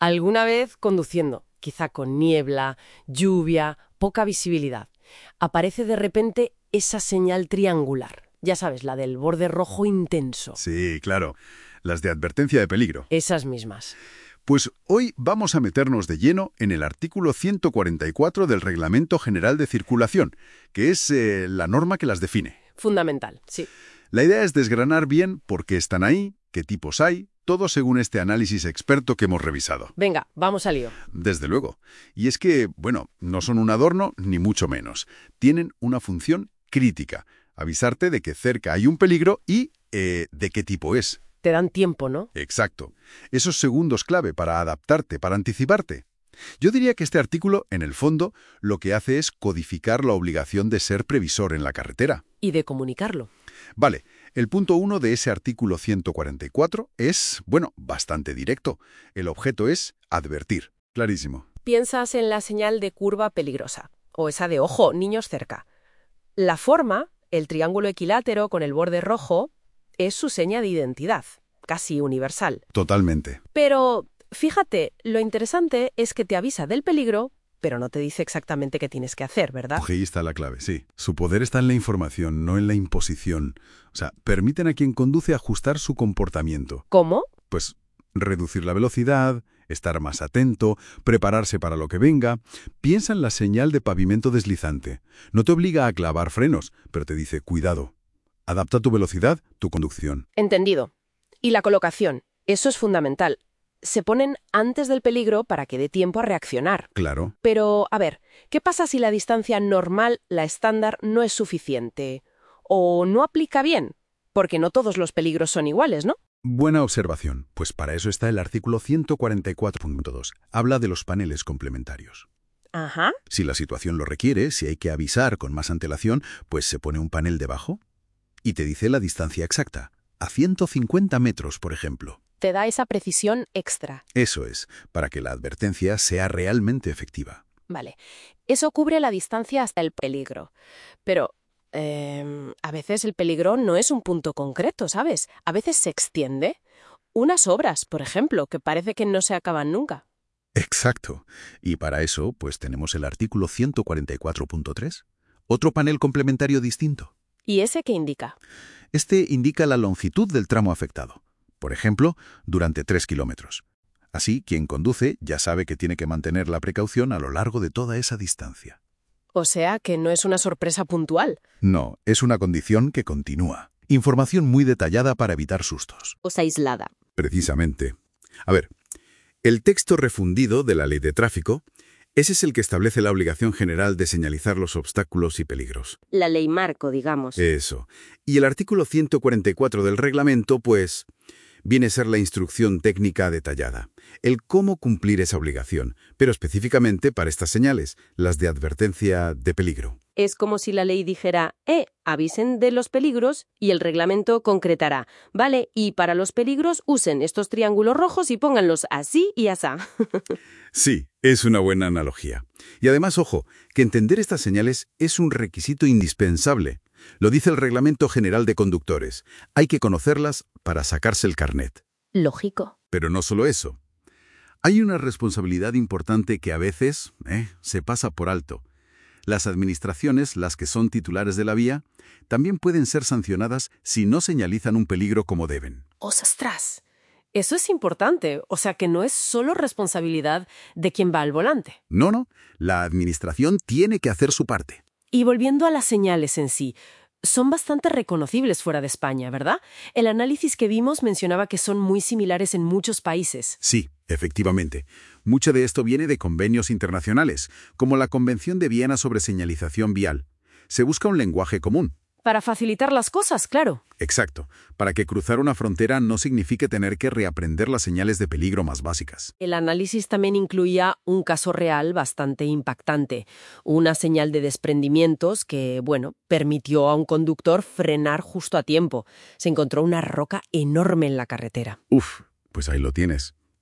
Alguna vez conduciendo, quizá con niebla, lluvia, poca visibilidad, aparece de repente esa señal triangular. Ya sabes, la del borde rojo intenso. Sí, claro. Las de advertencia de peligro. Esas mismas. Pues hoy vamos a meternos de lleno en el artículo 144 del Reglamento General de Circulación, que es la norma que las define. Fundamental, sí. La idea es desgranar bien por qué están ahí, qué tipos hay, todo según este análisis experto que hemos revisado. Venga, vamos al lío. Desde luego. Y es que, bueno, no son un adorno, ni mucho menos. Tienen una función crítica. Avisarte de que cerca hay un peligro y de qué tipo es. Te dan tiempo, ¿no? Exacto. Esos segundos clave para adaptarte, para anticiparte. Yo diría que este artículo, en el fondo, lo que hace es codificar la obligación de ser previsor en la carretera. Y de comunicarlo. Vale, el punto 1 de ese artículo 144 es, bueno, bastante directo. El objeto es advertir. Clarísimo. Piensas en la señal de curva peligrosa, o esa de ojo, niños cerca. La forma, el triángulo equilátero con el borde rojo, es su seña de identidad, casi universal. Totalmente. Pero, fíjate, lo interesante es que te avisa del peligro, pero no te dice exactamente qué tienes que hacer, ¿verdad? Ahí está la clave, sí. Su poder está en la información, no en la imposición. O sea, permiten a quien conduce ajustar su comportamiento. ¿Cómo? Pues reducir la velocidad, estar más atento, prepararse para lo que venga. Piensa en la señal de pavimento deslizante. No te obliga a clavar frenos, pero te dice, cuidado. Adapta tu velocidad, tu conducción. Entendido. Y la colocación, eso es fundamental. Se ponen antes del peligro para que dé tiempo a reaccionar. Claro. Pero, a ver, ¿qué pasa si la distancia normal, la estándar, no es suficiente? ¿O no aplica bien? Porque no todos los peligros son iguales, ¿no? Buena observación, pues para eso está el artículo 144.2. Habla de los paneles complementarios. Ajá. Si la situación lo requiere, si hay que avisar con más antelación, pues se pone un panel debajo y te dice la distancia exacta, a 150 metros, por ejemplo. Te da esa precisión extra. Eso es, para que la advertencia sea realmente efectiva. Vale. Eso cubre la distancia hasta el peligro. Pero a veces el peligro no es un punto concreto, ¿sabes? A veces se extiende. Unas obras, por ejemplo, que parece que no se acaban nunca. Exacto. Y para eso, pues tenemos el artículo 144.3, otro panel complementario distinto. ¿Y ese qué indica? Este indica la longitud del tramo afectado. Por ejemplo, durante 3 kilómetros. Así, quien conduce ya sabe que tiene que mantener la precaución a lo largo de toda esa distancia. O sea, que no es una sorpresa puntual. No, es una condición que continúa. Información muy detallada para evitar sustos. O sea, aislada. Precisamente. A ver, el texto refundido de la Ley de Tráfico, ese es el que establece la obligación general de señalizar los obstáculos y peligros. La ley marco, digamos. Eso. Y el artículo 144 del reglamento, pues, viene a ser la instrucción técnica detallada, el cómo cumplir esa obligación, pero específicamente para estas señales, las de advertencia de peligro. Es como si la ley dijera, avisen de los peligros y el reglamento concretará. Vale, y para los peligros usen estos triángulos rojos y pónganlos así y asá. Sí, es una buena analogía. Y además, ojo, que entender estas señales es un requisito indispensable. Lo dice el Reglamento General de Conductores. Hay que conocerlas para sacarse el carnet. Lógico. Pero no solo eso. Hay una responsabilidad importante que a veces se pasa por alto. Las administraciones, las que son titulares de la vía, también pueden ser sancionadas si no señalizan un peligro como deben. ¡Ostras! Eso es importante. O sea, que no es solo responsabilidad de quien va al volante. No, la administración tiene que hacer su parte. Y volviendo a las señales en sí, son bastante reconocibles fuera de España, ¿verdad? El análisis que vimos mencionaba que son muy similares en muchos países. Sí, efectivamente. Mucho de esto viene de convenios internacionales, como la Convención de Viena sobre Señalización Vial. Se busca un lenguaje común. Para facilitar las cosas, claro. Exacto, para que cruzar una frontera no signifique tener que reaprender las señales de peligro más básicas. El análisis también incluía un caso real bastante impactante, una señal de desprendimientos que, permitió a un conductor frenar justo a tiempo. Se encontró una roca enorme en la carretera. Uf, pues ahí lo tienes.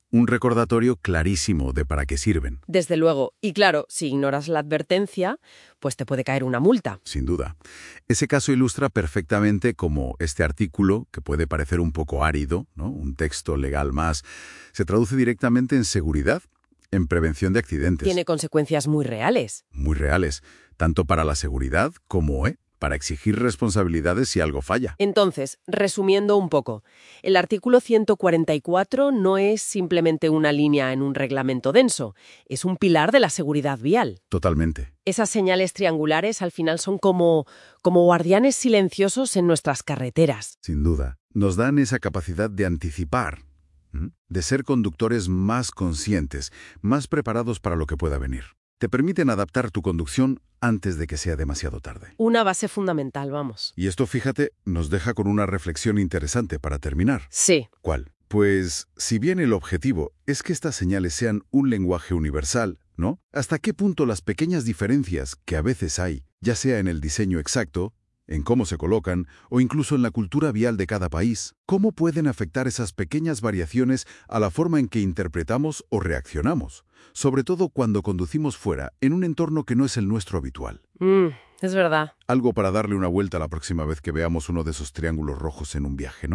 Un recordatorio clarísimo de para qué sirven. Desde luego. Y claro, si ignoras la advertencia, pues te puede caer una multa. Sin duda. Ese caso ilustra perfectamente cómo este artículo, que puede parecer un poco árido, ¿no? Un texto legal más, se traduce directamente en seguridad, en prevención de accidentes. Tiene consecuencias muy reales. Muy reales, tanto para la seguridad como para exigir responsabilidades si algo falla. Entonces, resumiendo un poco, el artículo 144 no es simplemente una línea en un reglamento denso, es un pilar de la seguridad vial. Totalmente. Esas señales triangulares al final son como guardianes silenciosos en nuestras carreteras. Sin duda. Nos dan esa capacidad de anticipar, de ser conductores más conscientes, más preparados para lo que pueda venir. Te permiten adaptar tu conducción antes de que sea demasiado tarde. Una base fundamental, vamos. Y esto, fíjate, nos deja con una reflexión interesante para terminar. Sí. ¿Cuál? Pues, si bien el objetivo es que estas señales sean un lenguaje universal, ¿no? ¿Hasta qué punto las pequeñas diferencias que a veces hay, ya sea en el diseño exacto, en cómo se colocan o incluso en la cultura vial de cada país, cómo pueden afectar esas pequeñas variaciones a la forma en que interpretamos o reaccionamos? Sobre todo cuando conducimos fuera, en un entorno que no es el nuestro habitual. Es verdad. Algo para darle una vuelta la próxima vez que veamos uno de esos triángulos rojos en un viaje, ¿no?